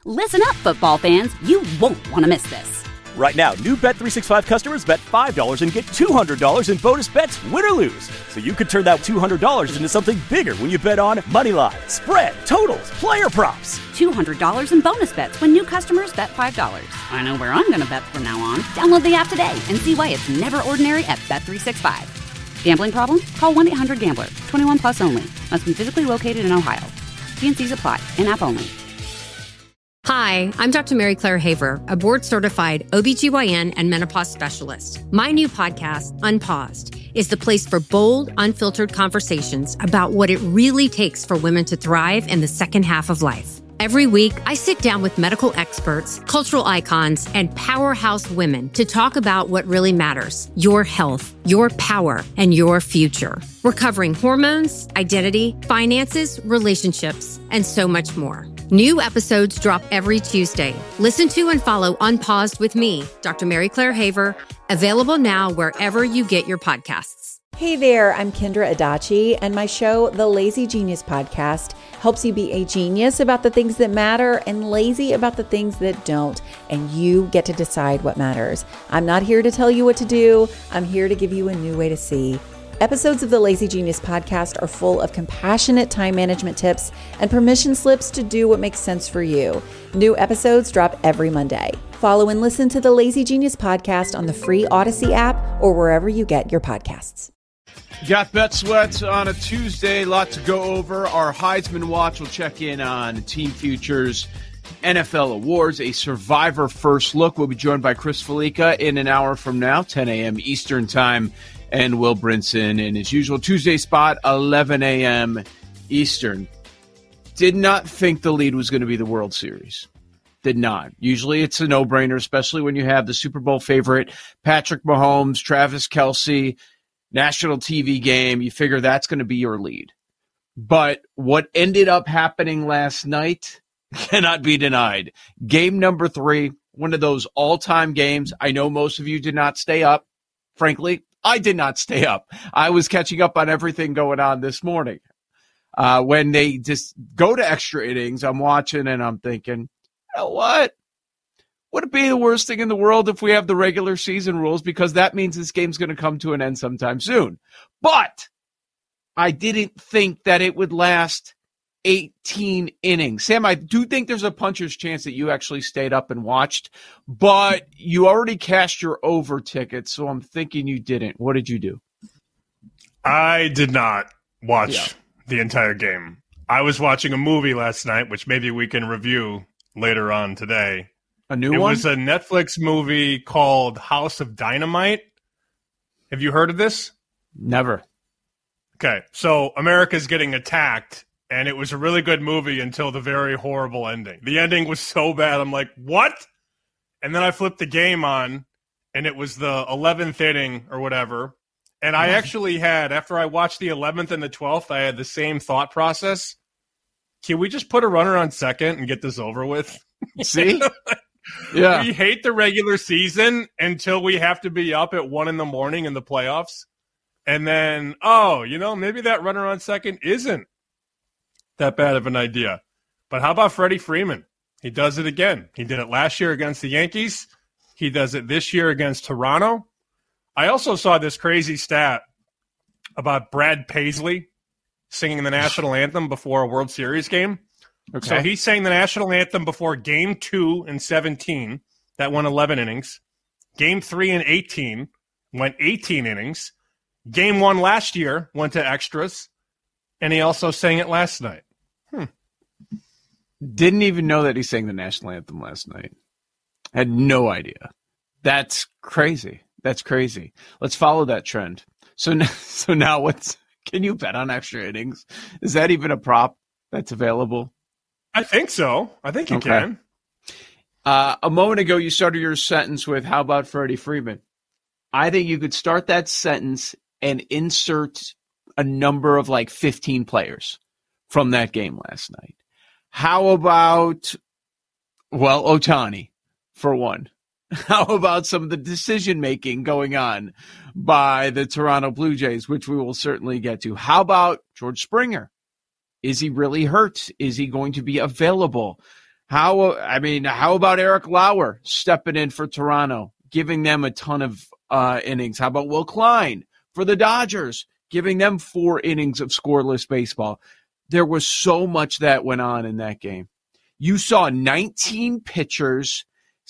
Listen up, football fans. You won't want to miss this. Right now, new Bet365 customers bet $5 and get $200 in bonus bets, win or lose. So you could turn that $200 into something bigger when you bet on moneyline, spread, totals, player props. $200 in bonus bets when new customers bet $5. I know where I'm going to bet from now on. Download the app today and see why it's never ordinary at Bet365. Gambling problem? Call 1-800-GAMBLER. 21 plus only. Must be physically located in Ohio. T&Cs apply. In-app only. Hi, I'm Dr. Mary Claire Haver, a board-certified OBGYN and menopause specialist. My new podcast, Unpaused, is the place for bold, unfiltered conversations about what it really takes for women to thrive in the second half of life. Every week, I sit down with medical experts, cultural icons, and powerhouse women to talk about what really matters: your health, your power, and your future. We're covering hormones, identity, finances, relationships, and so much more. New episodes drop every Tuesday. Listen to and follow Unpaused with me, Dr. Mary Claire Haver, available now wherever you get your podcasts. Hey there, I'm Kendra Adachi, and my show, The Lazy Genius Podcast, helps you be a genius about the things that matter and lazy about the things that don't, and you get to decide what matters. I'm not here to tell you what to do. I'm here to give you a new way to see. Episodes of the Lazy Genius Podcast are full of compassionate time management tips and permission slips to do what makes sense for you. New episodes drop every Monday. Follow and listen to the Lazy Genius Podcast on the free Odyssey app or wherever you get your podcasts. Got Bet Sweats on a Tuesday. Lot to go over. Our Heisman Watch will check in on Team Futures, NFL Awards, a Survivor First Look. We'll be joined by Chris Felica in an hour from now, 10 a.m. Eastern Time, and Will Brinson in his usual Tuesday spot, 11 a.m. Eastern. Did not think the lead was going to be the World Series. Did not. Usually it's a no-brainer, especially when you have the Super Bowl favorite, Patrick Mahomes, Travis Kelce, national TV game. You figure that's going to be your lead. But what ended up happening last night cannot be denied. Game number 3, one of those all-time games. I know most of you did not stay up. Frankly, I did not stay up. I was catching up on everything going on this morning. When they just go to extra innings, I'm watching and I'm thinking, you know what? Would it be the worst thing in the world if we have the regular season rules? Because that means this game's going to come to an end sometime soon. But I didn't think that it would last 18 innings. Sam, I do think there's a puncher's chance that you actually stayed up and watched, but you already cashed your over ticket, so I'm thinking you didn't. What did you do? I did not watch the entire game. I was watching a movie last night, which maybe we can review later on today. A new one? It was a Netflix movie called House of Dynamite. Have you heard of this? Never. Okay, so America's getting attacked, and it was a really good movie until the very horrible ending. The ending was so bad, I'm like, what? And then I flipped the game on, and it was the 11th inning or whatever. And I actually had, after I watched the 11th and the 12th, I had the same thought process. Can we just put a runner on second and get this over with? See? Yeah. We hate the regular season until we have to be up at 1 a.m. in the playoffs. And then, maybe that runner on second isn't that bad of an idea. But how about Freddie Freeman? He does it again. He did it last year against the Yankees. He does it this year against Toronto. I also saw this crazy stat about Brad Paisley singing the national anthem before a World Series game. Okay. So he sang the national anthem before Game 2 in 17. That went 11 innings. Game 3 in 18 went 18 innings. Game 1 last year went to extras. And he also sang it last night. Didn't even know that he sang the national anthem last night. Had no idea. That's crazy. That's crazy. Let's follow that trend. So now can you bet on extra innings? Is that even a prop that's available? I think so. I think you can. A moment ago, you started your sentence with, how about Freddie Freeman? I think you could start that sentence and insert a number of 15 players from that game last night. How about, Ohtani, for one? How about some of the decision-making going on by the Toronto Blue Jays, which we will certainly get to? How about George Springer? Is he really hurt? Is he going to be available? How about Eric Lauer stepping in for Toronto, giving them a ton of innings? How about Will Klein for the Dodgers, giving them 4 innings of scoreless baseball? There was so much that went on in that game. You saw 19 pitchers,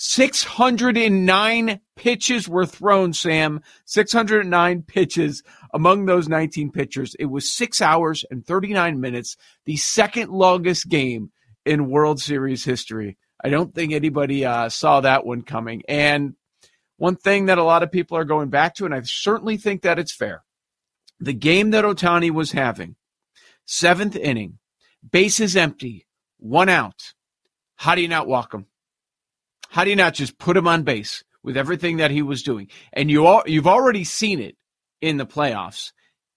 609 pitches were thrown, Sam. 609 pitches among those 19 pitchers. It was 6 hours and 39 minutes, the second longest game in World Series history. I don't think anybody saw that one coming. And one thing that a lot of people are going back to, and I certainly think that it's fair, the game that Ohtani was having, 7th inning, bases empty, 1 out. How do you not walk him? How do you not just put him on base with everything that he was doing? And you've already seen it in the playoffs.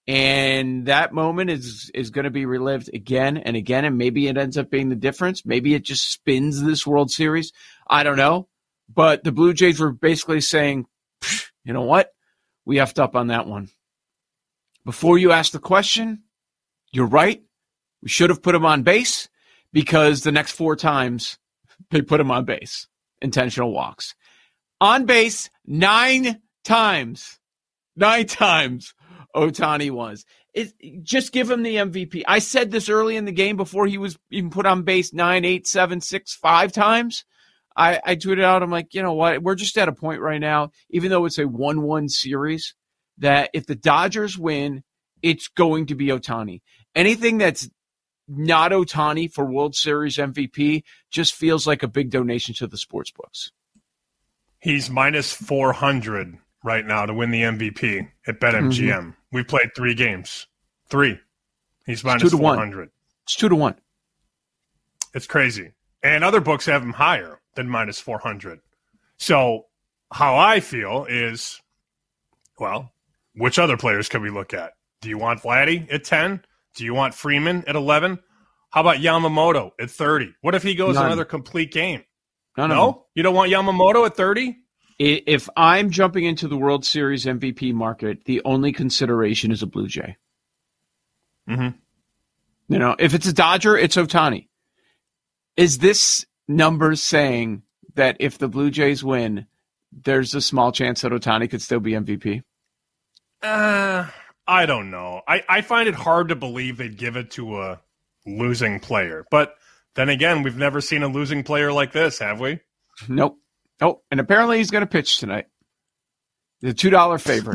And that moment is going to be relived again and again, and maybe it ends up being the difference. Maybe it just spins this World Series. I don't know. But the Blue Jays were basically saying, you know what? We effed up on that one. Before you ask the question, you're right. We should have put him on base because the next 4 times they put him on base. Intentional walks. On base 9 times. 9 times Ohtani was. Just give him the MVP. I said this early in the game before he was even put on base 9, 8, 7, 6, 5 times. I tweeted out, I'm like, you know what? We're just at a point right now, even though it's a 1-1 series, that if the Dodgers win, it's going to be Ohtani. Anything that's not Ohtani for World Series MVP just feels like a big donation to the sports books. He's minus 400 right now to win the MVP at BetMGM. Mm-hmm. We've played 3 games. 3. He's minus 400. It's 2-1. It's crazy. And other books have him higher than minus 400. So how I feel is, well, which other players can we look at? Do you want Vladdy at 10? Do you want Freeman at 11? How about Yamamoto at 30? What if he goes another complete game? No? You don't want Yamamoto at 30? If I'm jumping into the World Series MVP market, the only consideration is a Blue Jay. Mm-hmm. You know, if it's a Dodger, it's Ohtani. Is this number saying that if the Blue Jays win, there's a small chance that Ohtani could still be MVP? I don't know. I find it hard to believe they'd give it to a losing player. But then again, we've never seen a losing player like this, have we? Nope. Oh, and apparently he's going to pitch tonight. The $2 favorite.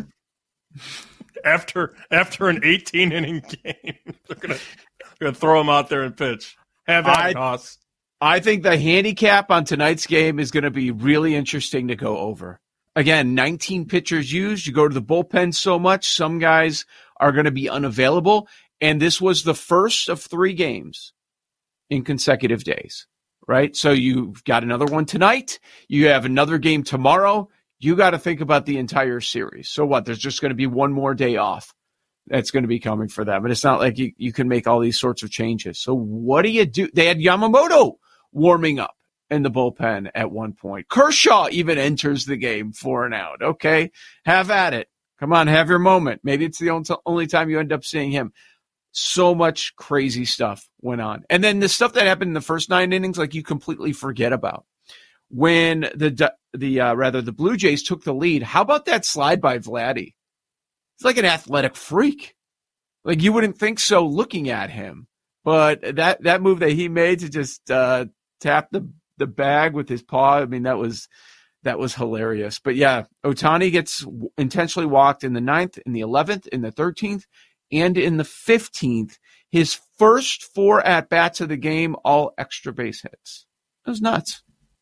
After an 18-inning game, they're going to throw him out there and pitch. Have that, Toss. I think the handicap on tonight's game is going to be really interesting to go over. Again, 19 pitchers used. You go to the bullpen so much, some guys are going to be unavailable. And this was the first of 3 games in consecutive days, right? So you've got another one tonight. You have another game tomorrow. You got to think about the entire series. So what? There's just going to be one more day off that's going to be coming for them. But it's not like you can make all these sorts of changes. So what do you do? They had Yamamoto warming up in the bullpen at one point. Kershaw even enters the game 4 and out. Okay, have at it. Come on, have your moment. Maybe it's the only time you end up seeing him. So much crazy stuff went on. And then the stuff that happened in the first 9 innings, like you completely forget about. When the Blue Jays took the lead, how about that slide by Vladdy? He's like an athletic freak. Like you wouldn't think so looking at him. But that move that he made to just tap the bag with his paw, I mean, that was hilarious. But yeah, Ohtani gets intentionally walked in the 9th, in the 11th, in the 13th, and in the 15th. His first 4 at-bats of the game, all extra base hits. It was nuts.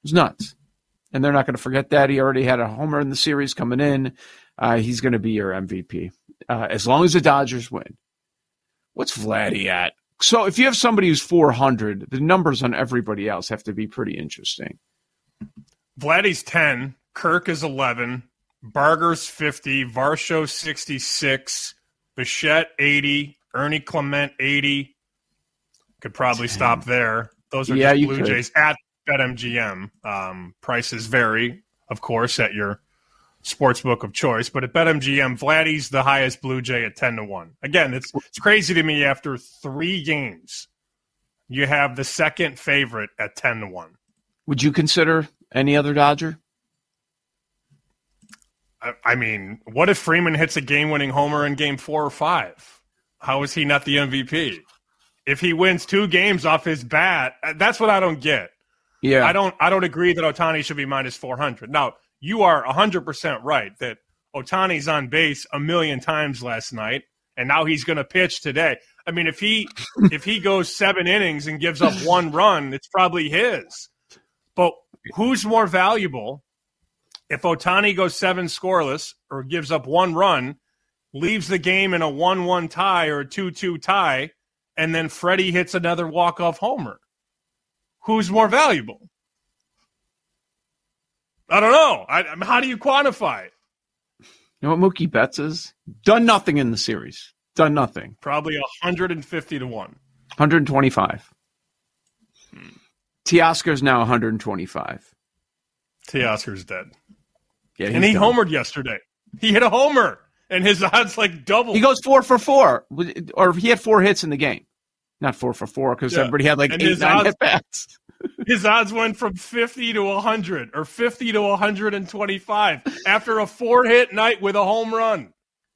And they're not going to forget that. He already had a homer in the series coming in. He's going to be your MVP as long as the Dodgers win. What's Vladdy at? So if you have somebody who's 400, the numbers on everybody else have to be pretty interesting. Vladdy's 10, Kirk is 11, Barger's 50, Varsho 66, Bichette 80, Ernie Clement 80. Could probably stop there. Those are just Blue Jays at BetMGM. Prices vary, of course, at your sportsbook of choice, but at BetMGM, Vladdy's the highest Blue Jay at 10-1. Again, it's crazy to me. After 3 games, you have the second favorite at 10-1. Would you consider any other Dodger? I mean, what if Freeman hits a game-winning homer in Game 4 or 5? How is he not the MVP? If he wins 2 games off his bat, that's what I don't get. Yeah, I don't agree that Ohtani should be minus 400. Now, you are 100% right that Ohtani's on base a million times last night, and now he's going to pitch today. I mean, if he goes 7 innings and gives up 1 run, it's probably his. But who's more valuable if Ohtani goes 7 scoreless or gives up 1 run, leaves the game in a 1-1 tie or a 2-2 tie, and then Freddie hits another walk-off homer? Who's more valuable? I don't know. How do you quantify it? You know what Mookie Betts is? Done nothing in the series. Done nothing. Probably 150 to 1. 125. Teoscar's now 125. Teoscar's dead. Yeah, and he homered yesterday. He hit a homer, and his odds like doubled. He goes 4 for 4, or he had 4 hits in the game. Not 4 for 4 because everybody had like 8-9 at bats. His odds went from 50 to 100 or 50 to 125 after a 4-hit night with a home run.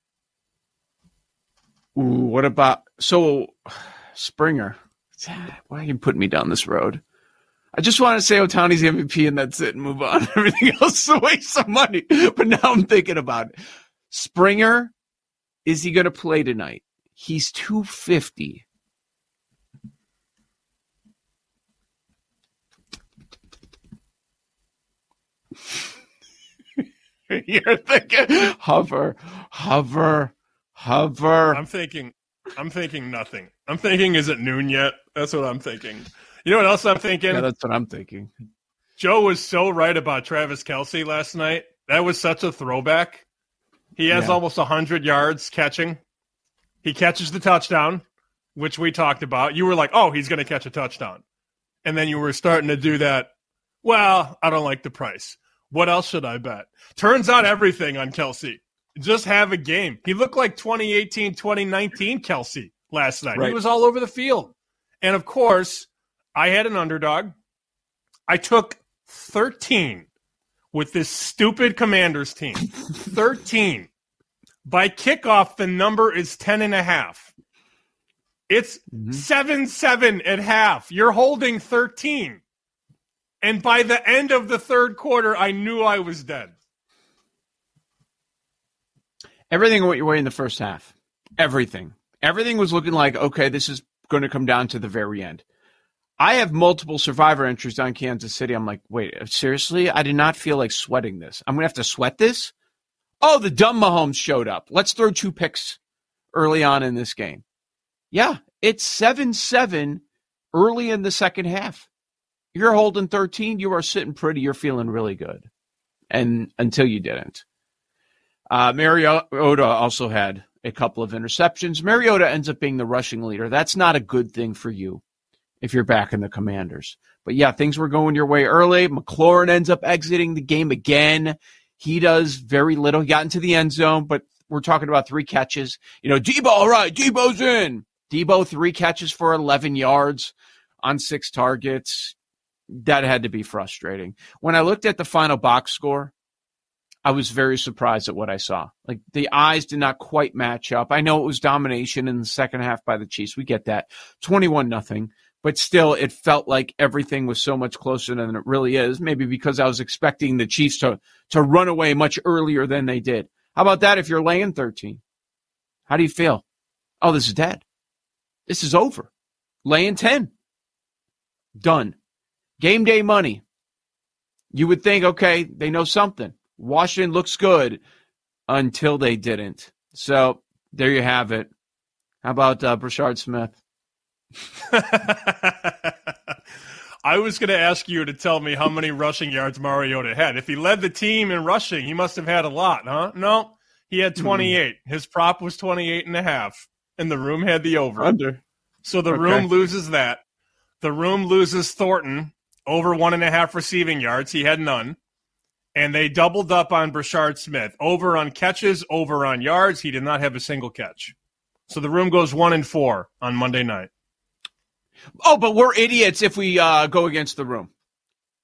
Ooh, what about Springer? Why are you putting me down this road? I just want to say Ohtani's MVP and that's it and move on. Everything else is a waste of money. But now I'm thinking about it. Springer, is he going to play tonight? He's 250. You're thinking hover. I'm thinking nothing. I'm thinking, is it noon yet? That's what I'm thinking. You know what else I'm thinking? Yeah, that's what I'm thinking. Joe was so right about Travis Kelce last night. That was such a throwback. He has almost 100 yards catching. He catches the touchdown, which we talked about. You were like, oh, he's going to catch a touchdown. And then you were starting to do that. Well, I don't like the price. What else should I bet? Turns out everything on Kelce. Just have a game. He looked like 2018, 2019 Kelce last night. Right. He was all over the field. And, of course, I had an underdog. I took 13 with this stupid Commanders team. 13. By kickoff, the number is 10.5. It's 7-7 at half. You're holding 13. And by the end of the third quarter, I knew I was dead. Everything went your way in the first half. Everything. Everything was looking like, okay, this is going to come down to the very end. I have multiple survivor entries on Kansas City. I'm like, wait, seriously? I did not feel like sweating this. I'm going to have to sweat this? Oh, the dumb Mahomes showed up. Let's throw 2 picks early on in this game. Yeah, it's 7-7 early in the second half. You're holding 13. You are sitting pretty. You're feeling really good. And until you didn't. Mariota also had a couple of interceptions. Mariota ends up being the rushing leader. That's not a good thing for you if you're back in the Commanders. But yeah, things were going your way early. McLaurin ends up exiting the game again. He does very little. He got into the end zone, but we're talking about 3 catches. You know, Debo, all right, Debo's in. Debo, 3 catches for 11 yards on 6 targets. That had to be frustrating. When I looked at the final box score, I was very surprised at what I saw. Like, the eyes did not quite match up. I know it was domination in the second half by the Chiefs. We get that. 21-0. But still, it felt like everything was so much closer than it really is. Maybe because I was expecting the Chiefs to run away much earlier than they did. How about that if you're laying 13? How do you feel? Oh, this is dead. This is over. Laying 10. Done. Game day money. You would think, okay, they know something. Washington looks good until they didn't. So there you have it. How about Brashard Smith? I was going to ask you to tell me how many rushing yards Mariota had. If he led the team in rushing, he must have had a lot, huh? No, he had 28. His prop was 28.5, and the room had the over. Under. So the room loses that. The room loses Thornton over 1.5 receiving yards. He had none. And they doubled up on Brashard Smith. Over on catches, over on yards. He did not have a single catch. So the room goes 1-4 on Monday night. Oh, but we're idiots if we go against the room.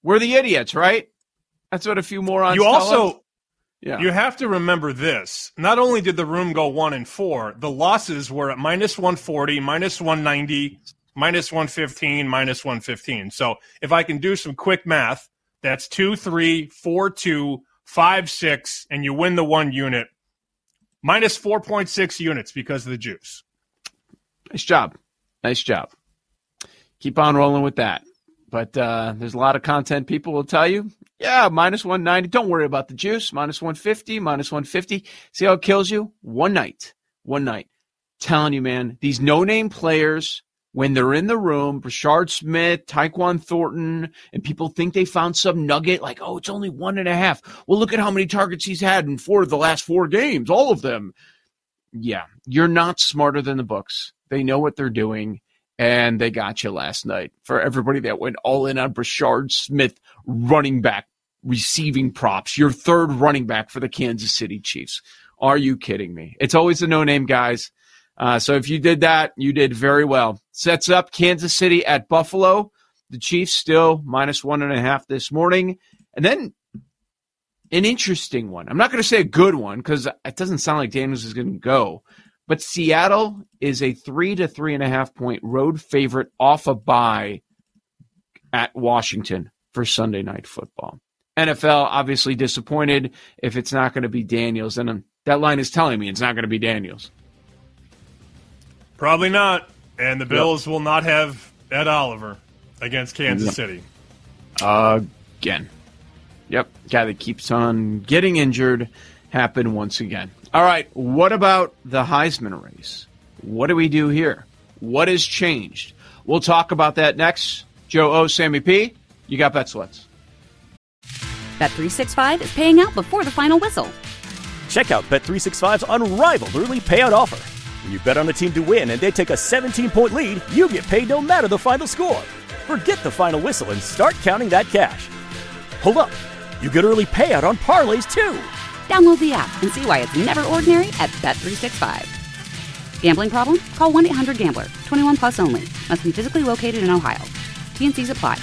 We're the idiots, right? That's what a few morons You tell also, us. Yeah. You have to remember this. Not only did the room go 1-4, the losses were at -140, -190, -115, -115. So if I can do some quick math, that's 2-3, 4-2, 5-6, and you win the 1 unit. Minus 4.6 units because of the juice. Nice job. Nice job. Keep on rolling with that. But there's a lot of content people will tell you, yeah, -190. Don't worry about the juice. -150, -150. See how it kills you? One night. Telling you, man, these no-name players, when they're in the room, Brashard Smith, Tyquan Thornton, and people think they found some nugget, like, oh, it's only 1.5. Well, look at how many targets he's had in 4 of the last 4 games, all of them. Yeah, you're not smarter than the books. They know what they're doing, and they got you last night. For everybody that went all in on Brashard Smith, running back, receiving props, your third running back for the Kansas City Chiefs. Are you kidding me? It's always the no-name guys. So if you did that, you did very well. Sets up Kansas City at Buffalo. The Chiefs still -1.5 this morning. And then an interesting one. I'm not going to say a good one because it doesn't sound like Daniels is going to go. But Seattle is a 3 to 3.5 point road favorite off a bye at Washington for Sunday Night Football. NFL obviously disappointed if it's not going to be Daniels. And that line is telling me it's not going to be Daniels. Probably not. And the Bills will not have Ed Oliver against Kansas City. Again. Yep. Guy that keeps on getting injured happened once again. All right. What about the Heisman race? What do we do here? What has changed? We'll talk about that next. Joe O, Sammy P, you got Bet Sweats. Bet365 is paying out before the final whistle. Check out Bet365's unrivaled early payout offer. When you bet on a team to win and they take a 17-point lead, you get paid no matter the final score. Forget the final whistle and start counting that cash. Hold up. You get early payout on parlays, too. Download the app and see why it's never ordinary at Bet365. Gambling problem? Call 1-800-GAMBLER. 21 plus only. Must be physically located in Ohio. T&Cs apply.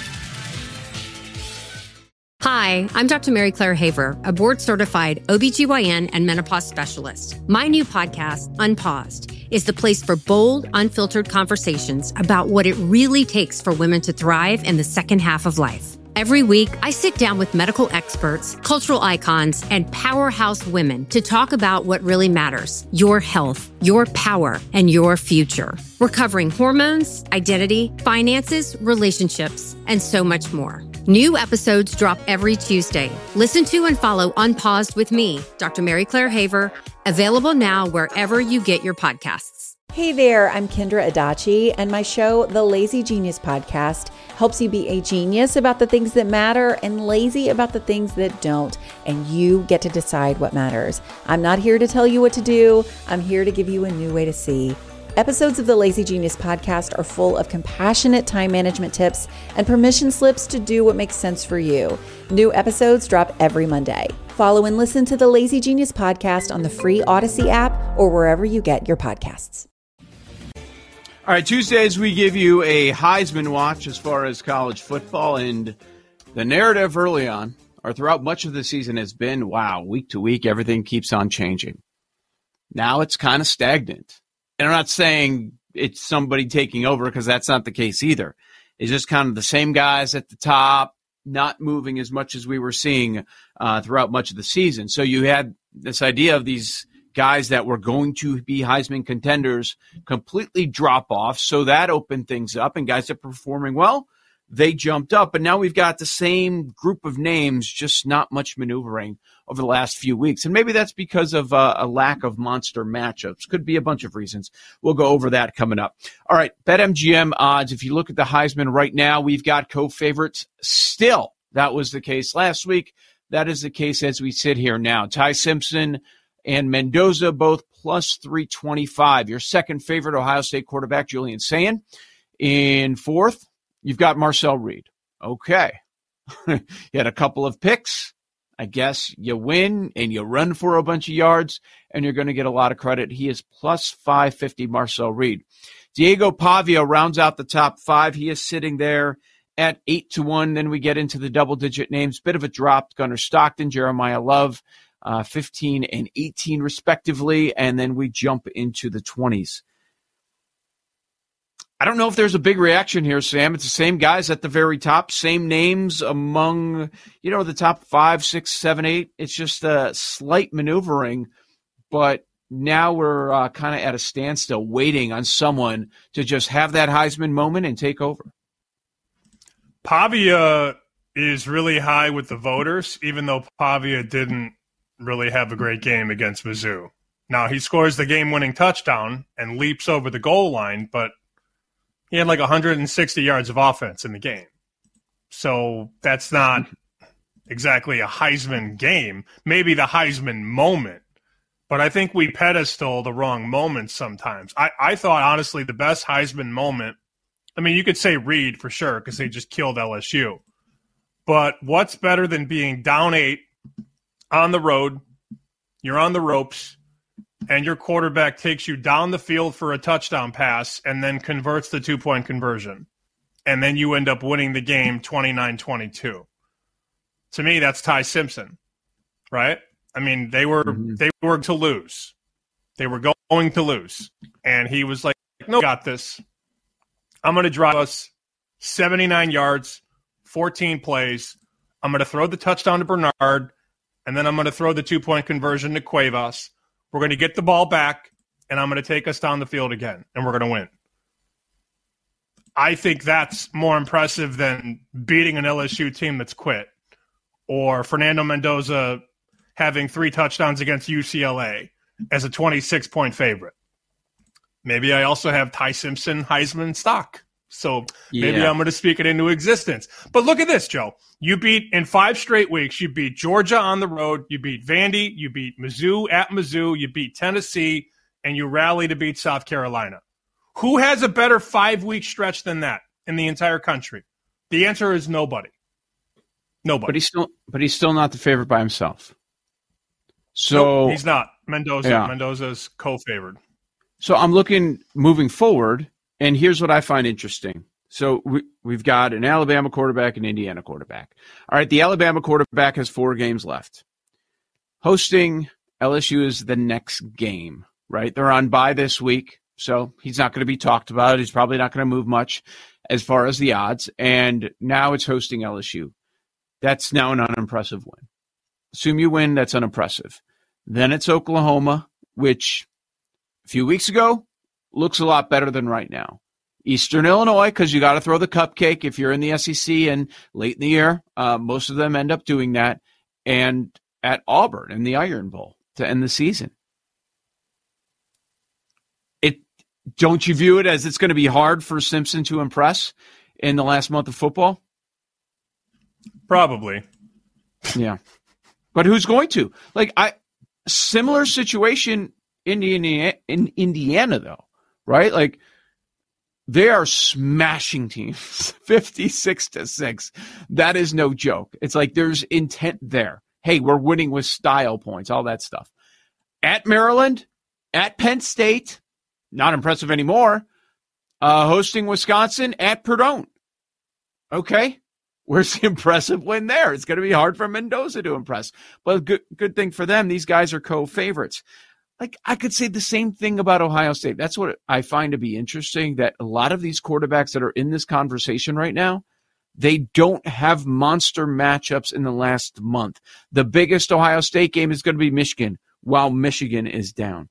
Hi, I'm Dr. Mary Claire Haver, a board-certified OBGYN and menopause specialist. My new podcast, Unpaused, is the place for bold, unfiltered conversations about what it really takes for women to thrive in the second half of life. Every week, I sit down with medical experts, cultural icons, and powerhouse women to talk about what really matters: your health, your power, and your future. We're covering hormones, identity, finances, relationships, and so much more. New episodes drop every Tuesday. Listen to and follow Unpaused with me, Dr. Mary Claire Haver, available now wherever you get your podcasts. Hey there, I'm Kendra Adachi, and my show, The Lazy Genius Podcast, helps you be a genius about the things that matter and lazy about the things that don't, and you get to decide what matters. I'm not here to tell you what to do. I'm here to give you a new way to see. Episodes of the Lazy Genius Podcast are full of compassionate time management tips and permission slips to do what makes sense for you. New episodes drop every Monday. Follow and listen to the Lazy Genius Podcast on the free Odyssey app or wherever you get your podcasts. All right, Tuesdays we give you a Heisman watch as far as college football, and the narrative early on, or throughout much of the season, has been, wow, week to week, everything keeps on changing. Now it's kind of stagnant. And I'm not saying it's somebody taking over, because that's not the case either. It's just kind of the same guys at the top, not moving as much as we were seeing throughout much of the season. So you had this idea of these guys that were going to be Heisman contenders completely drop off. So that opened things up, and guys that are performing well, they jumped up. And now we've got the same group of names, just not much maneuvering over the last few weeks. And maybe that's because of a lack of monster matchups. Could be a bunch of reasons. We'll go over that coming up. All right, BetMGM odds. If you look at the Heisman right now, we've got co-favorites still. That was the case last week. That is the case as we sit here now. Ty Simpson and Mendoza both plus 325. Your second favorite, Ohio State quarterback Julian Sayin. In fourth, you've got Marcel Reed. Okay. You had a couple of picks. I guess you win and you run for a bunch of yards, and you're going to get a lot of credit. He is plus 550, Marcel Reed. Diego Pavia rounds out the top five. He is sitting there at 8-1. Then we get into the double-digit names. Bit of a drop. Gunnar Stockton, Jeremiah Love, 15 and 18 respectively. And then we jump into the 20s. I don't know if there's a big reaction here, Sam. It's the same guys at the very top, same names among, the top 5, 6, 7, 8. It's just a slight maneuvering, but now we're kind of at a standstill waiting on someone to just have that Heisman moment and take over. Pavia is really high with the voters, even though Pavia didn't really have a great game against Mizzou. Now, he scores the game-winning touchdown and leaps over the goal line, but he had like 160 yards of offense in the game. So that's not exactly a Heisman game, maybe the Heisman moment. But I think we pedestal the wrong moments sometimes. I thought, honestly, the best Heisman moment, I mean, you could say Reed for sure because they just killed LSU. But what's better than being down 8 on the road, you're on the ropes, and your quarterback takes you down the field for a touchdown pass and then converts the 2-point conversion. And then you end up winning the game 29-22. To me, that's Ty Simpson, right? I mean, they were to lose. They were going to lose. And he was like, no, got this. I'm going to drive us 79 yards, 14 plays. I'm going to throw the touchdown to Bernard, and then I'm going to throw the 2-point conversion to Cuevas. We're going to get the ball back, and I'm going to take us down the field again, and we're going to win. I think that's more impressive than beating an LSU team that's quit, or Fernando Mendoza having 3 touchdowns against UCLA as a 26-point favorite. Maybe I also have Ty Simpson Heisman stock. So maybe I'm going to speak it into existence. But look at this, Joe. You beat, in 5 straight weeks, you beat Georgia on the road, you beat Vandy, you beat Mizzou at Mizzou, you beat Tennessee, and you rally to beat South Carolina. Who has a better 5-week stretch than that in the entire country? The answer is nobody. Nobody. But he's still not the favorite by himself. So nope, he's not. Mendoza's co-favored. So I'm looking moving forward, and here's what I find interesting. So we've got an Alabama quarterback and Indiana quarterback. All right, the Alabama quarterback has 4 games left. Hosting LSU is the next game, right? They're on bye this week, so he's not going to be talked about. He's probably not going to move much as far as the odds. And now it's hosting LSU. That's now an unimpressive win. Assume you win, that's unimpressive. Then it's Oklahoma, which a few weeks ago looks a lot better than right now. Eastern Illinois, because you got to throw the cupcake if you're in the SEC and late in the year. Most of them end up doing that. And at Auburn in the Iron Bowl to end the season. Don't you view it as it's going to be hard for Simpson to impress in the last month of football? Probably. Yeah. But who's going to? Similar situation in Indiana, though, right? Like, they are smashing teams 56-6. That is no joke. It's like there's intent there. Hey, we're winning with style points, all that stuff. At Maryland, at Penn State, not impressive anymore. Hosting Wisconsin at Purdue. Okay. Where's the impressive win there? It's going to be hard for Mendoza to impress. But good thing for them. These guys are co-favorites. Like, I could say the same thing about Ohio State. That's what I find to be interesting, that a lot of these quarterbacks that are in this conversation right now, they don't have monster matchups in the last month. The biggest Ohio State game is going to be Michigan, while Michigan is down.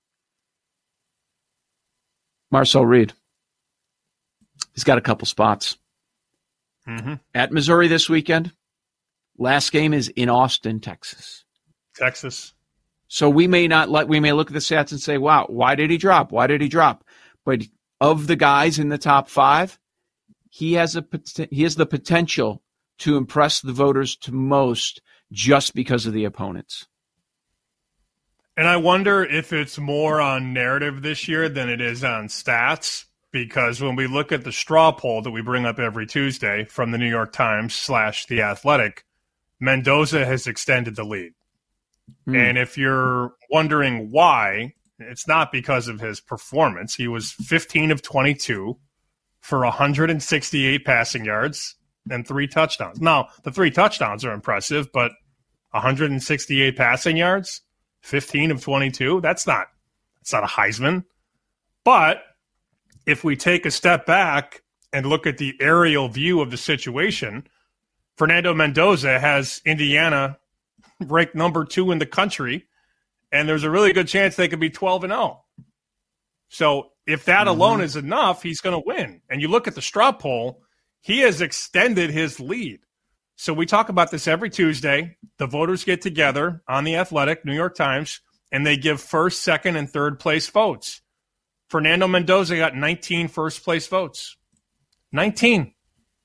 Marcel Reed. He's got a couple spots. Mm-hmm. At Missouri this weekend. Last game is in Austin, Texas. So we may look at the stats and say, wow, why did he drop? But of the guys in the top 5, he has the potential to impress the voters to most just because of the opponents. And I wonder if it's more on narrative this year than it is on stats, because when we look at the straw poll that we bring up every Tuesday from the New York Times / The Athletic, Mendoza has extended the lead. And if you're wondering why, it's not because of his performance. He was 15 of 22 for 168 passing yards and 3 touchdowns. Now, the 3 touchdowns are impressive, but 168 passing yards, 15 of 22, that's not a Heisman. But if we take a step back and look at the aerial view of the situation, Fernando Mendoza has Indiana ranked number 2 in the country, and there's a really good chance they could be 12-0. So if that alone is enough, he's going to win. And you look at the straw poll, he has extended his lead. So we talk about this every Tuesday. The voters get together on The Athletic, New York Times, and they give first, second, and third place votes. Fernando Mendoza got 19 first place votes. 19.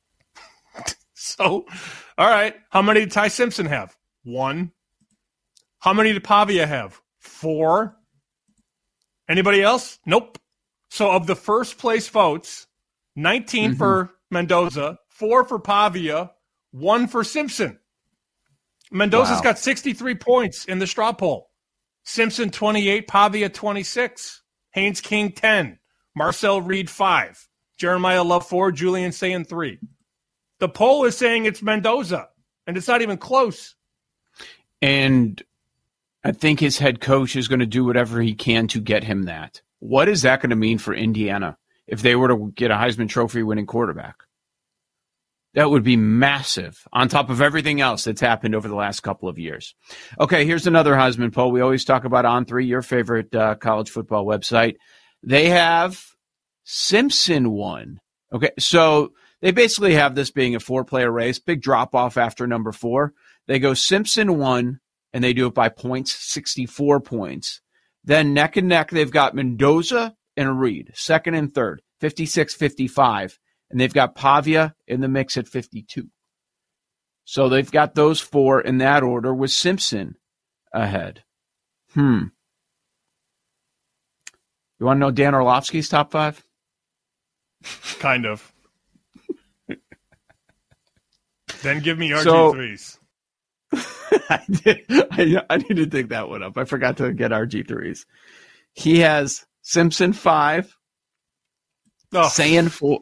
So, all right. How many did Ty Simpson have? 1. How many did Pavia have? 4. Anybody else? Nope. So of the first place votes, 19 for Mendoza, 4 for Pavia, 1 for Simpson. Mendoza's got 63 points in the straw poll. Simpson 28, Pavia 26, Haynes King 10, Marcel Reed 5, Jeremiah Love 4, Julian Sayin 3. The poll is saying it's Mendoza, and it's not even close. And I think his head coach is going to do whatever he can to get him that. What is that going to mean for Indiana if they were to get a Heisman Trophy winning quarterback? That would be massive on top of everything else that's happened over the last couple of years. Okay, here's another Heisman poll. We always talk about On3, your favorite college football website. They have Simpson won. Okay, so they basically have this being a 4-player race, big drop-off after number 4. They go Simpson 1, and they do it by points, 64 points. Then neck and neck, they've got Mendoza and Reed, second and third, 56-55. And they've got Pavia in the mix at 52. So they've got those 4 in that order with Simpson ahead. You want to know Dan Orlovsky's top 5? Kind of. Then give me RG3s. I need to dig that one up. I forgot to get RG3s. He has Simpson 5. Saying 4.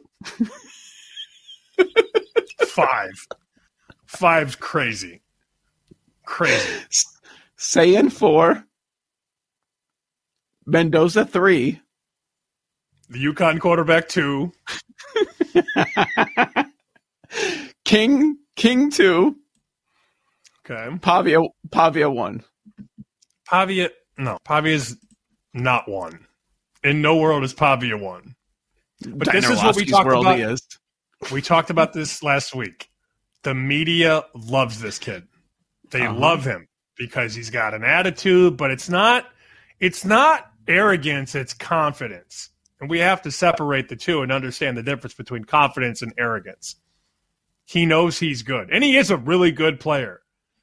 5. 5's crazy. Crazy. Saying 4. Mendoza 3. The UConn quarterback 2. King 2. Okay. Pavia 1. Pavia's not 1. In no world is Pavia 1. But Diner this is what we talked about. Is. We talked about this last week. The media loves this kid. They love him because he's got an attitude, but it's not arrogance, it's confidence. And we have to separate the two and understand the difference between confidence and arrogance. He knows he's good, and he is a really good player.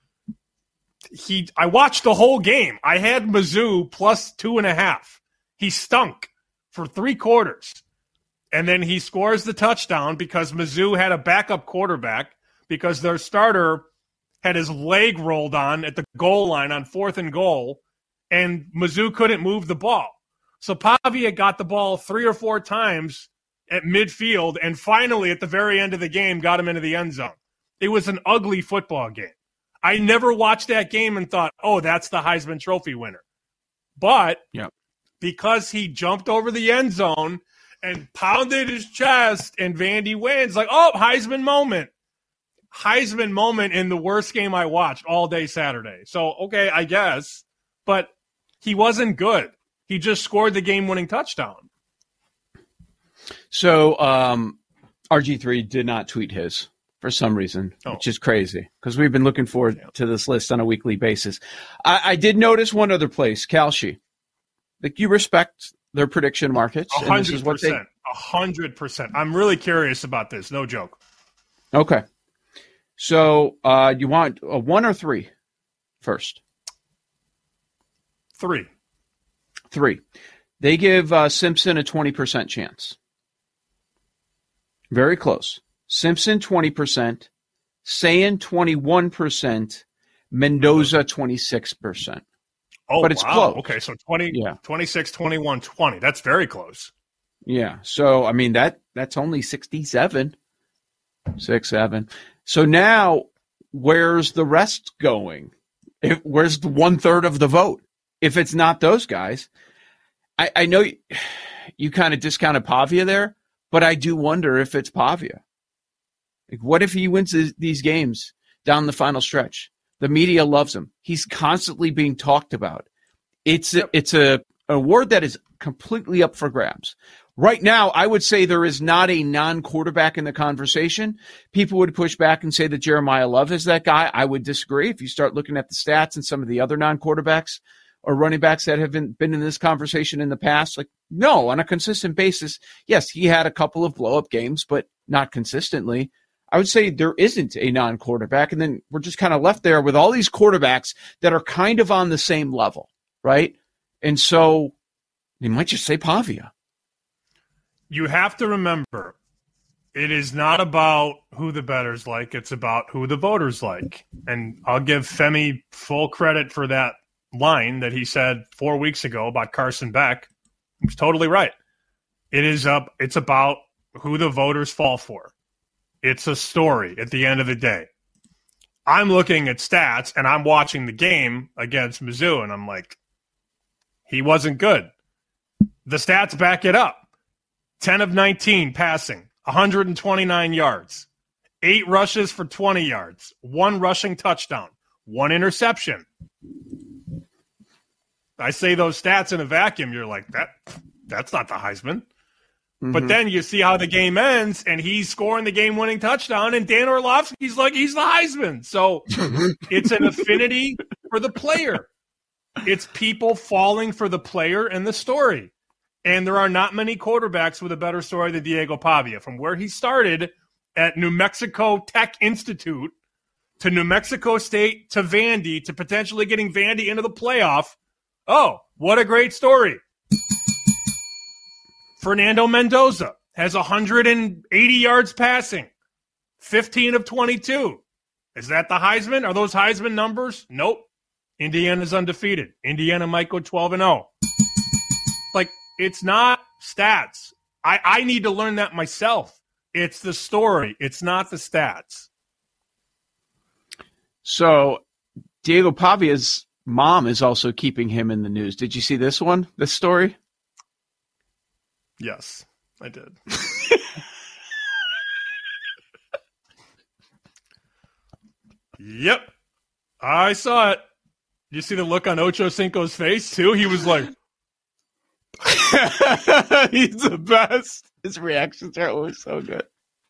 I watched the whole game. I had Mizzou plus 2.5. He stunk for 3 quarters. And then he scores the touchdown because Mizzou had a backup quarterback because their starter had his leg rolled on at the goal line on 4th and goal, and Mizzou couldn't move the ball. So Pavia got the ball 3 or 4 times at midfield, and finally at the very end of the game got him into the end zone. It was an ugly football game. I never watched that game and thought, oh, that's the Heisman Trophy winner. But because he jumped over the end zone and pounded his chest, and Vandy wins. Like, oh, Heisman moment. Heisman moment in the worst game I watched all day Saturday. So, okay, I guess. But he wasn't good. He just scored the game-winning touchdown. So, RG3 did not tweet his for some reason, which is crazy because we've been looking forward to this list on a weekly basis. I did notice one other place, Kalshi. Like, you respect their prediction markets. 100%. 100%. I'm really curious about this. No joke. Okay. So you want a 1 or 3 first? 3. 3. They give Simpson a 20% chance. Very close. Simpson 20%, Sayin 21%, Mendoza 26%. Oh, but it's close. Okay, so 26, 21, 20. That's very close. Yeah. So, I mean, that's only 67. 6, 7. So now, where's the rest going? Where's the 1/3 of the vote? If it's not those guys, I know you kind of discounted Pavia there, but I do wonder if it's Pavia. Like, what if he wins these games down the final stretch? The media loves him. He's constantly being talked about. It's a award that is completely up for grabs. Right now, I would say there is not a non-quarterback in the conversation. People would push back and say that Jeremiah Love is that guy. I would disagree. If you start looking at the stats and some of the other non-quarterbacks or running backs that have been in this conversation in the past, like, no, on a consistent basis, yes, he had a couple of blow-up games, but not consistently. I would say there isn't a non-quarterback, and then we're just kind of left there with all these quarterbacks that are kind of on the same level, right? And so you might just say Pavia. You have to remember, it is not about who the bettors like. It's about who the voters like. And I'll give Femi full credit for that line that he said 4 weeks ago about Carson Beck. He was totally right. It's about who the voters fall for. It's a story at the end of the day. I'm looking at stats, and I'm watching the game against Mizzou, and I'm like, he wasn't good. The stats back it up. 10 of 19 passing, 129 yards, 8 rushes for 20 yards, 1 rushing touchdown, 1 interception. I say those stats in a vacuum, you're like, that's not the Heisman. Mm-hmm. But then you see how the game ends, and he's scoring the game-winning touchdown, and Dan Orlovsky's like, he's the Heisman. So it's an affinity for the player. It's people falling for the player and the story. And there are not many quarterbacks with a better story than Diego Pavia. From where he started at New Mexico Tech Institute to New Mexico State to Vandy to potentially getting Vandy into the playoff. Oh, what a great story. Fernando Mendoza has 180 yards passing, 15 of 22. Is that the Heisman? Are those Heisman numbers? Nope. Indiana's undefeated. Indiana might go 12-0. Like, it's not stats. I need to learn that myself. It's the story. It's not the stats. So Diego Pavia's mom is also keeping him in the news. Did you see this story? Yes, I did. Yep. I saw it. You see the look on Ocho Cinco's face, too? He was like, he's the best. His reactions are always so good.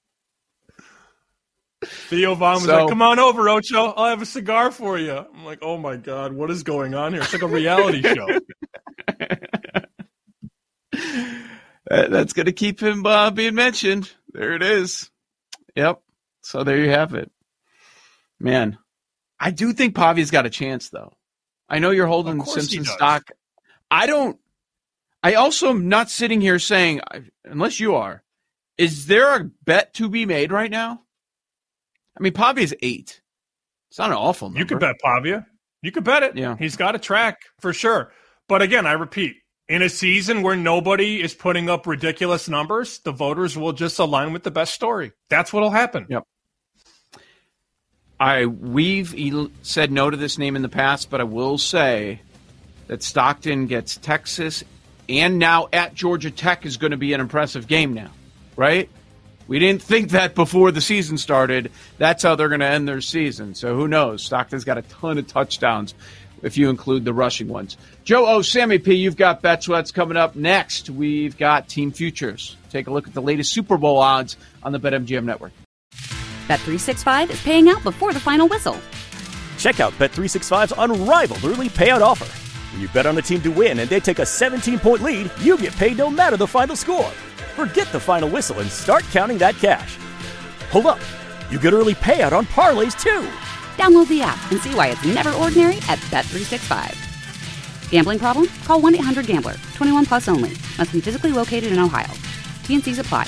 Theo Vaughn was like, come on over, Ocho. I'll have a cigar for you. I'm like, oh, my God, what is going on here? It's like a reality show. That's going to keep him being mentioned. There it is. Yep. So there you have it. Man, I do think Pavia's got a chance, though. I know you're holding Simpson stock. I also am not sitting here saying, unless you are, is there a bet to be made right now? I mean, Pavia's 8. It's not an awful number. You could bet Pavia. You could bet it. Yeah. He's got a track for sure. But again, I repeat, in a season where nobody is putting up ridiculous numbers, the voters will just align with the best story. That's what'll happen. Yep. We've said no to this name in the past, but I will say that Stockton gets Texas and now at Georgia Tech is going to be an impressive game now, right? We didn't think that before the season started. That's how they're going to end their season. So who knows? Stockton's got a ton of touchdowns if you include the rushing ones. Joe O, Sammy P, you've got Bet Sweats coming up next. We've got Team Futures. Take a look at the latest Super Bowl odds on the BetMGM network. Bet365 is paying out before the final whistle. Check out Bet365's unrivaled early payout offer. When you bet on a team to win and they take a 17-point lead, you get paid no matter the final score. Forget the final whistle and start counting that cash. Hold up. You get early payout on parlays, too. Download the app and see why it's never ordinary at Bet365. Gambling problem? Call 1-800-GAMBLER. 21 plus only. Must be physically located in Ohio. T&Cs apply.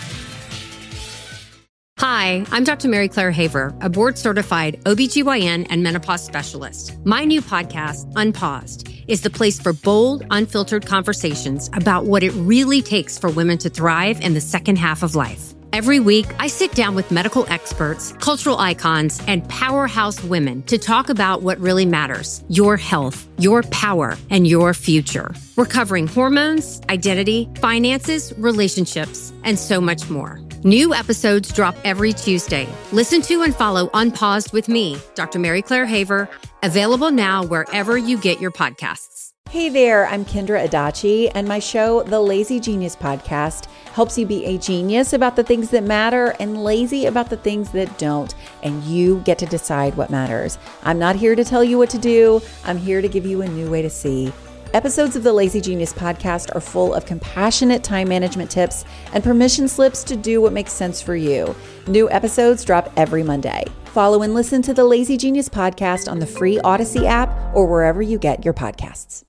Hi, I'm Dr. Mary Claire Haver, a board-certified OBGYN and menopause specialist. My new podcast, Unpaused, is the place for bold, unfiltered conversations about what it really takes for women to thrive in the second half of life. Every week, I sit down with medical experts, cultural icons, and powerhouse women to talk about what really matters: your health, your power, and your future. We're covering hormones, identity, finances, relationships, and so much more. New episodes drop every Tuesday. Listen to and follow Unpaused with me, Dr. Mary Claire Haver, available now wherever you get your podcasts. Hey there, I'm Kendra Adachi, and my show, The Lazy Genius Podcast, helps you be a genius about the things that matter and lazy about the things that don't, and you get to decide what matters. I'm not here to tell you what to do. I'm here to give you a new way to see. Episodes of the Lazy Genius Podcast are full of compassionate time management tips and permission slips to do what makes sense for you. New episodes drop every Monday. Follow and listen to the Lazy Genius Podcast on the free Odyssey app or wherever you get your podcasts.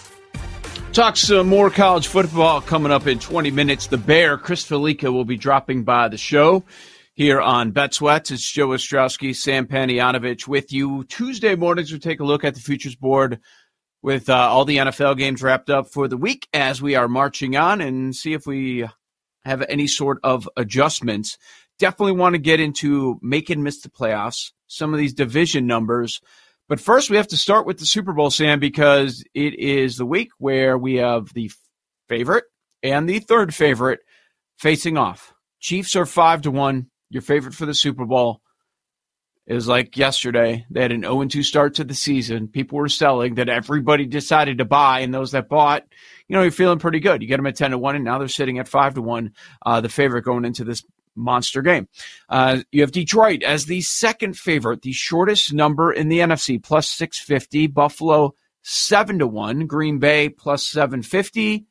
Talk some more college football coming up in 20 minutes. The Bear, Chris Felica, will be dropping by the show here on Bet Sweats. It's Joe Ostrowski, Sam Panayotovich with you. Tuesday mornings, we take a look at the futures board with all the NFL games wrapped up for the week as we are marching on and see if we have any sort of adjustments. Definitely want to get into make and miss the playoffs, some of these division numbers. But first, we have to start with the Super Bowl, Sam, because it is the week where we have the favorite and the third favorite facing off. Chiefs are 5-1, your favorite for the Super Bowl. It was like yesterday. They had an 0-2 start to the season. People were selling that everybody decided to buy, and those that bought, you're feeling pretty good. You get them at 10-1, and now they're sitting at 5-1, the favorite going into this monster game. You have Detroit as the second favorite, the shortest number in the NFC, plus 650. Buffalo 7-1. Green Bay plus 750.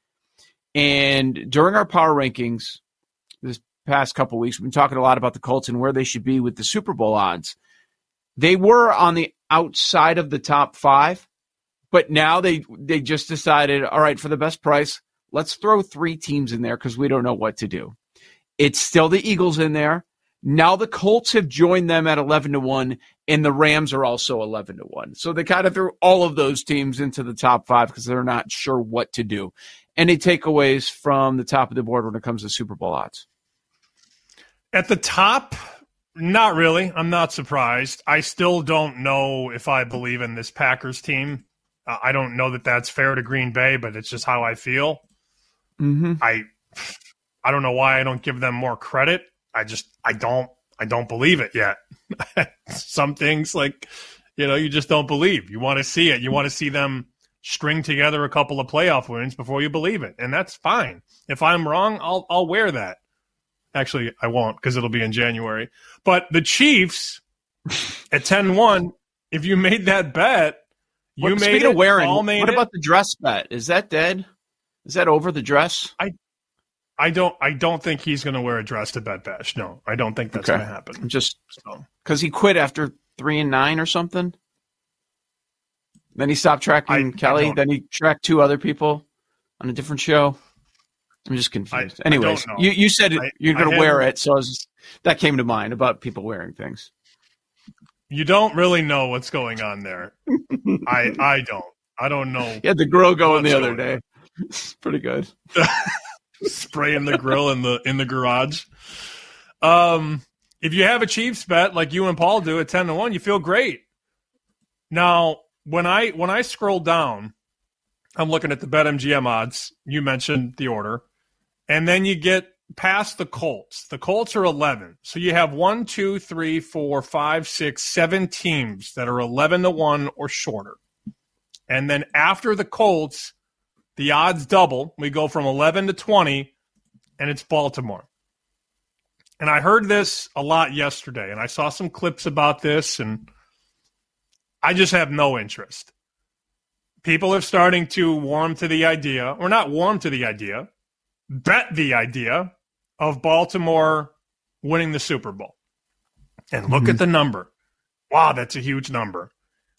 And during our power rankings this past couple weeks, we've been talking a lot about the Colts and where they should be with the Super Bowl odds. They were on the outside of the top 5, but now they just decided, all right, for the best price, let's throw 3 teams in there because we don't know what to do. It's still the Eagles in there. Now the Colts have joined them at 11-1, and the Rams are also 11-1. So they kind of threw all of those teams into the top 5 because they're not sure what to do. Any takeaways from the top of the board when it comes to Super Bowl odds? At the top, not really. I'm not surprised. I still don't know if I believe in this Packers team. I don't know that that's fair to Green Bay, but it's just how I feel. Mm-hmm. I don't know why I don't give them more credit. I don't believe it yet. Some things you just don't believe. You want to see it. You want to see them string together a couple of playoff wins before you believe it. And that's fine. If I'm wrong, I'll wear that. Actually, I won't because it'll be in January. But the Chiefs at 10-1, if you made that bet, you made speaking it. Of wearing, all made what it. about the dress bet? Is that dead? Is that over the dress? I don't think he's going to wear a dress to Bet Bash. No, I don't think that's going to happen. Just because he quit after 3-9 or something. Then he stopped tracking Kelly. Then he tracked 2 other people on a different show. I'm just confused. Anyways, you said you're going to wear it, so that came to mind about people wearing things. You don't really know what's going on there. I don't. I don't know. You had the grill going the other day. It's pretty good. Spraying the grill in the garage. If you have a Chiefs bet like you and Paul do at 10-1, you feel great. Now, when I scroll down, I'm looking at the BetMGM odds. You mentioned the order. And then you get past the Colts. The Colts are 11. So you have 1, 2, 3, 4, 5, 6, 7 teams that are 11-1 or shorter. And then after the Colts, the odds double. We go from 11 to 20, and it's Baltimore. And I heard this a lot yesterday, and I saw some clips about this, and I just have no interest. People are starting to warm to the idea, or not warm to the idea, bet the idea of Baltimore winning the Super Bowl. And look at the number. Wow, that's a huge number.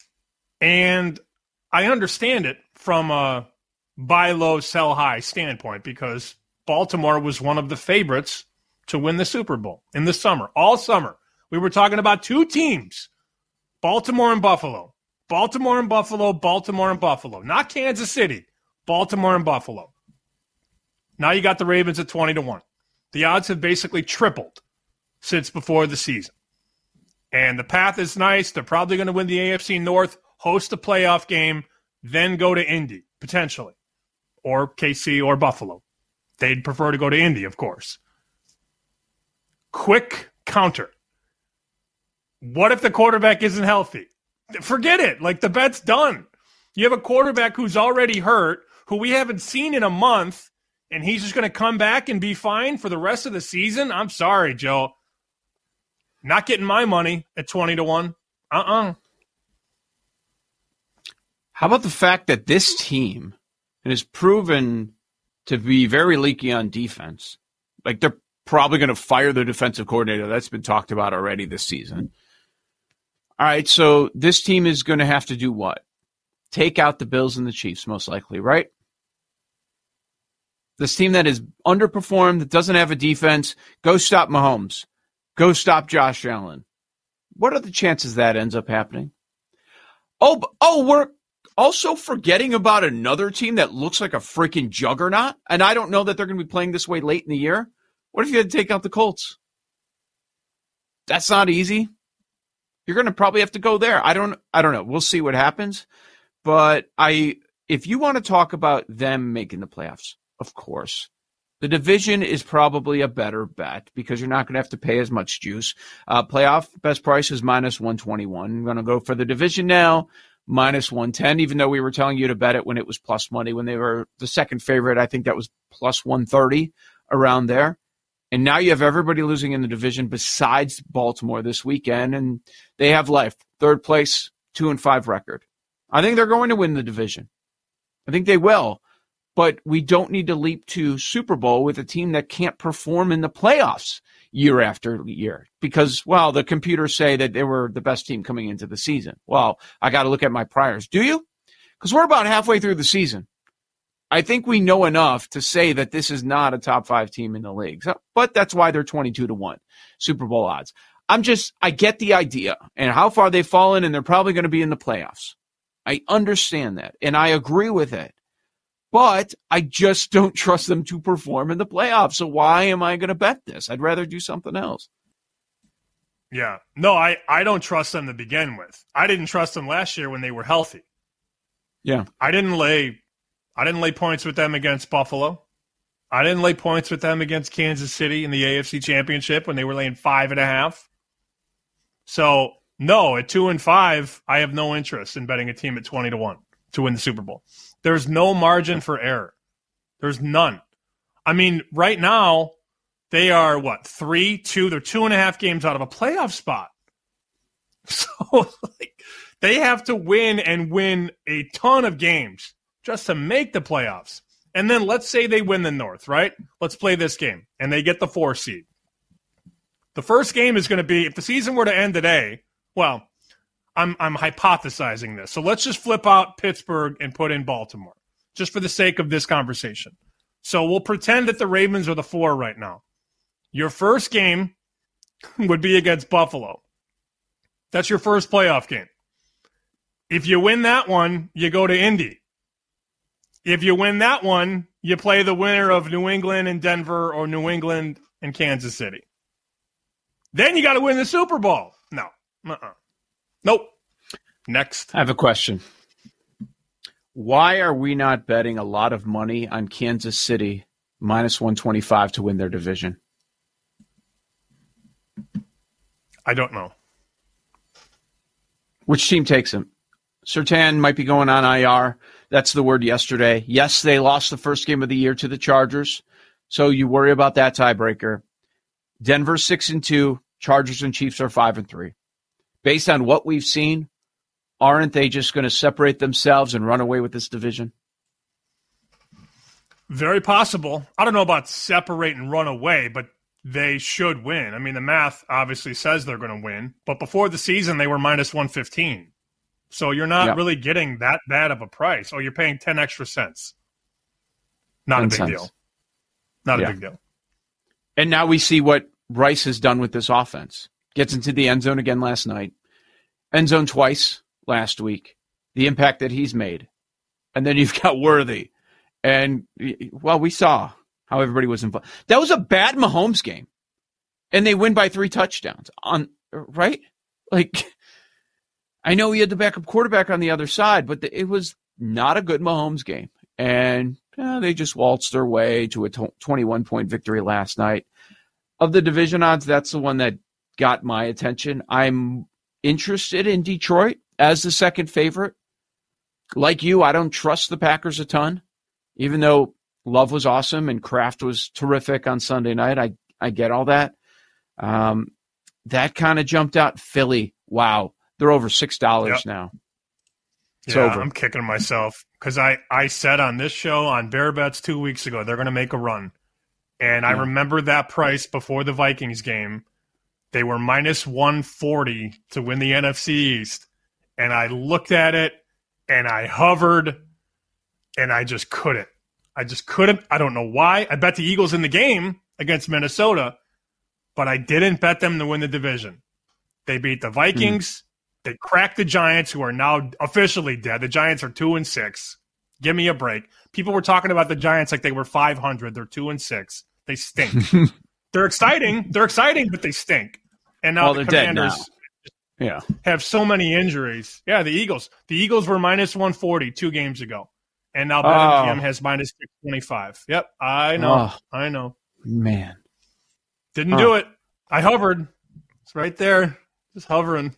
And I understand it from a buy low, sell high standpoint because Baltimore was one of the favorites to win the Super Bowl in the summer. All summer, we were talking about 2 teams, Baltimore and Buffalo. Baltimore and Buffalo, Baltimore and Buffalo. Not Kansas City, Baltimore and Buffalo. Now you got the Ravens at 20-1. The odds have basically tripled since before the season. And the path is nice. They're probably going to win the AFC North, host a playoff game, then go to Indy, potentially. Or KC or Buffalo. They'd prefer to go to Indy, of course. Quick counter. What if the quarterback isn't healthy? Forget it. Like, the bet's done. You have a quarterback who's already hurt, who we haven't seen in a month, and he's just going to come back and be fine for the rest of the season? I'm sorry, Joe. Not getting my money at 20-1. How about the fact that this team has proven to be very leaky on defense? Like, they're probably going to fire their defensive coordinator. That's been talked about already this season. All right, so this team is going to have to do what? Take out the Bills and the Chiefs, most likely, right? This team that is underperformed, that doesn't have a defense, go stop Mahomes. Go stop Josh Allen. What are the chances that ends up happening? Oh, we're also forgetting about another team that looks like a freaking juggernaut, and I don't know that they're going to be playing this way late in the year. What if you had to take out the Colts? That's not easy. You're going to probably have to go there. I don't know. We'll see what happens. But if you want to talk about them making the playoffs, of course, the division is probably a better bet because you're not going to have to pay as much juice. Playoff best price is -121. I'm going to go for the division now, -110, even though we were telling you to bet it when it was plus money. When they were the second favorite, I think that was plus 130, around there. And now you have everybody losing in the division besides Baltimore this weekend, and they have life. Third place, 2-5 record. I think they're going to win the division. I think they will. But we don't need to leap to Super Bowl with a team that can't perform in the playoffs year after year because, well, the computers say that they were the best team coming into the season. Well, I got to look at my priors. Do you? Because we're about halfway through the season. I think we know enough to say that this is not a top 5 team in the league. So, but that's why they're 22-1 Super Bowl odds. I get the idea and how far they've fallen, and they're probably going to be in the playoffs. I understand that, and I agree with it. But I just don't trust them to perform in the playoffs. So why am I going to bet this? I'd rather do something else. Yeah. No, I don't trust them to begin with. I didn't trust them last year when they were healthy. Yeah. I didn't lay points with them against Buffalo. I didn't lay points with them against Kansas City in the AFC Championship when they were laying 5.5. So, no, at 2-5, I have no interest in betting a team at 20-1 to win the Super Bowl. There's no margin for error. There's none. I mean, right now, they are, 3-2? They're 2.5 games out of a playoff spot. So, they have to win and win a ton of games just to make the playoffs. And then let's say they win the North, right? Let's play this game, and they get the 4 seed. The first game is going to be, if the season were to end today, well, I'm hypothesizing this. So let's just flip out Pittsburgh and put in Baltimore, just for the sake of this conversation. So we'll pretend that the Ravens are the 4 right now. Your first game would be against Buffalo. That's your first playoff game. If you win that one, you go to Indy. If you win that one, you play the winner of New England and Denver or New England and Kansas City. Then you got to win the Super Bowl. No. Nope. Next. I have a question. Why are we not betting a lot of money on Kansas City -125 to win their division? I don't know. Which team takes him? Surtain might be going on IR. That's the word yesterday. Yes, they lost the first game of the year to the Chargers, so you worry about that tiebreaker. Denver 6-2. Chargers and Chiefs are 5-3. Based on what we've seen, aren't they just going to separate themselves and run away with this division? Very possible. I don't know about separate and run away, but they should win. I mean, the math obviously says they're going to win, but before the season, they were -115. So you're not really getting that bad of a price. Oh, you're paying 10 extra cents. Not a big deal. Not a big deal. And now we see what Rice has done with this offense. Gets into the end zone again last night. End zone twice last week. The impact that he's made. And then you've got Worthy. And, well, we saw how everybody was involved. That was a bad Mahomes game. And they win by 3 touchdowns right? Like, I know he had the backup quarterback on the other side, but it was not a good Mahomes game. And they just waltzed their way to a 21-point victory last night. Of the division odds, that's the one that got my attention. I'm interested in Detroit as the second favorite. Like you, I don't trust the Packers a ton, even though Love was awesome and Kraft was terrific on Sunday night. I get all that. That kind of jumped out. Philly, wow. They're over $6 now. It's over. I'm kicking myself because I said on this show on Bear Bets 2 weeks ago they're going to make a run. And I remember that price before the Vikings game. They were minus 140 to win the NFC East. And I looked at it and I hovered and I just couldn't. I don't know why. I bet the Eagles in the game against Minnesota, but I didn't bet them to win the division. They beat the Vikings. They cracked the Giants, who are now officially dead. The Giants are 2-6. Give me a break. People were talking about the Giants like they were 500. They're 2-6. They stink. They're exciting, but they stink. And now the Commanders have so many injuries. Yeah, the Eagles. The Eagles were minus 140 2 games ago. And now BetMGM has minus 625. Yep, I know. I know. Man. Didn't do it. I hovered. It's right there. Just hovering.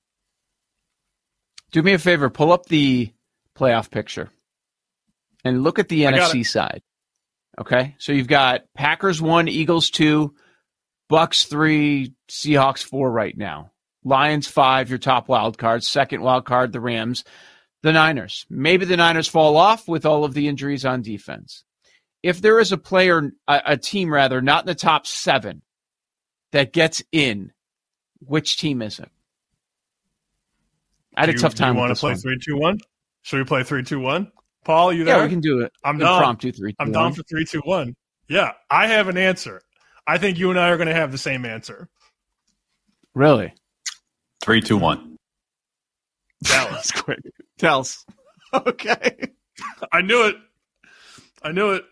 Do me a favor. Pull up the playoff picture and look at the NFC side. Okay? So you've got Packers 1, Eagles 2, Bucks 3, Seahawks 4 right now. Lions 5, your top wild card. Second wild card, the Rams. The Niners. Maybe the Niners fall off with all of the injuries on defense. If there is a team not in the top 7 that gets in, which team is it? I had a tough time with this one. Do you want to play 3-2-1? Should we play 3-2-1? Paul, you there? Yeah, we can do it. I'm down. Impromptu 3-2-1. I'm down for 3-2-1. Yeah, I have an answer. I think you and I are going to have the same answer. Really? 3-2-1. Dallas. Quick. Dallas. Okay. I knew it.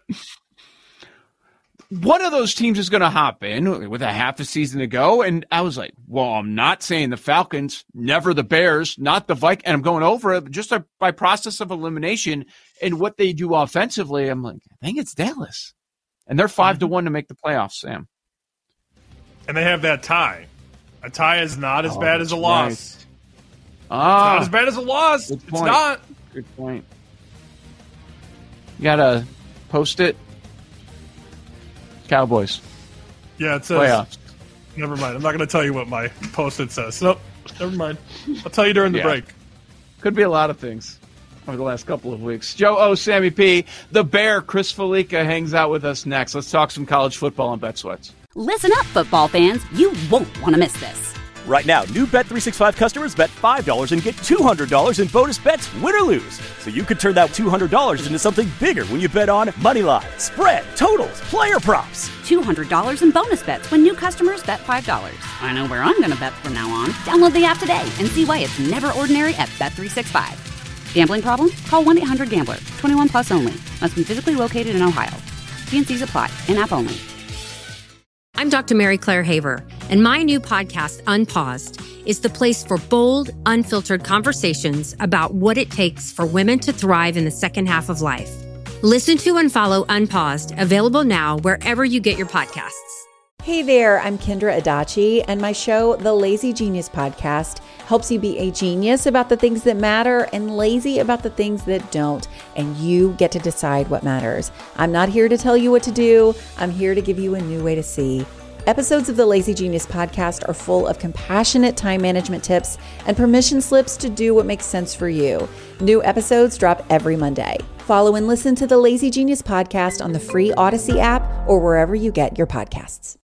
One of those teams is going to hop in with a half a season to go. And I was like, well, I'm not saying the Falcons, never the Bears, not the Vikings. And I'm going over it just by process of elimination and what they do offensively. I'm like, I think it's Dallas. And they're 5-1 to make the playoffs, Sam. And they have that tie. A tie is not as bad as a loss. It's not as bad as a loss. It's not. Good point. You got to post it. Cowboys. Yeah, it says. Playoffs. Never mind. I'm not going to tell you what my post-it says. Nope. Never mind. I'll tell you during the break. Could be a lot of things over the last couple of weeks. Joe O, Sammy P, the Bear, Chris Felica hangs out with us next. Let's talk some college football on Bet Sweats. Listen up, football fans. You won't want to miss this. Right now, new Bet365 customers bet $5 and get $200 in bonus bets, win or lose. So you could turn that $200 into something bigger when you bet on Moneyline, spread, totals, player props. $200 in bonus bets when new customers bet $5. I know where I'm going to bet from now on. Download the app today and see why it's never ordinary at Bet365. Gambling problem? Call 1-800-GAMBLER. 21 plus only. Must be physically located in Ohio. T&Cs apply. In-app only. I'm Dr. Mary Claire Haver, and my new podcast, Unpaused, is the place for bold, unfiltered conversations about what it takes for women to thrive in the second half of life. Listen to and follow Unpaused, available now wherever you get your podcasts. Hey there, I'm Kendra Adachi, and my show, The Lazy Genius Podcast, helps you be a genius about the things that matter and lazy about the things that don't, and you get to decide what matters. I'm not here to tell you what to do. I'm here to give you a new way to see. Episodes of the Lazy Genius Podcast are full of compassionate time management tips and permission slips to do what makes sense for you. New episodes drop every Monday. Follow and listen to the Lazy Genius Podcast on the free Odyssey app or wherever you get your podcasts.